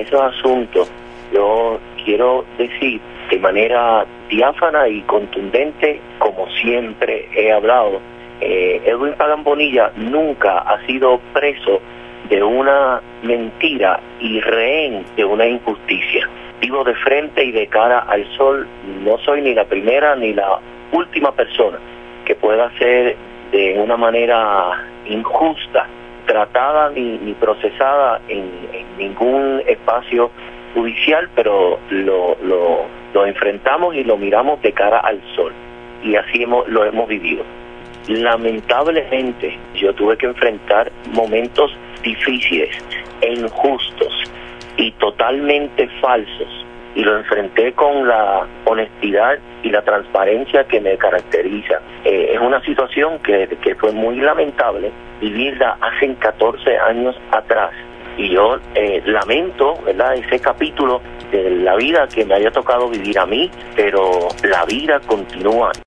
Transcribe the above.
esos asuntos, yo quiero decir de manera diáfana y contundente, como siempre he hablado, Edwin Pagan Bonilla nunca ha sido preso de una mentira y rehén de una injusticia. Vivo de frente y de cara al sol, no soy ni la primera ni la última persona que pueda ser de una manera injusta tratada ni procesada en ningún espacio judicial, pero lo enfrentamos y lo miramos de cara al sol, y así lo hemos vivido. Lamentablemente yo tuve que enfrentar momentos difíciles e injustos y totalmente falsos, y lo enfrenté con la honestidad y la transparencia que me caracteriza. Es una situación que fue muy lamentable vivirla hace 14 años atrás, y yo lamento, ¿verdad?, ese capítulo de la vida que me haya tocado vivir a mí, pero la vida continúa.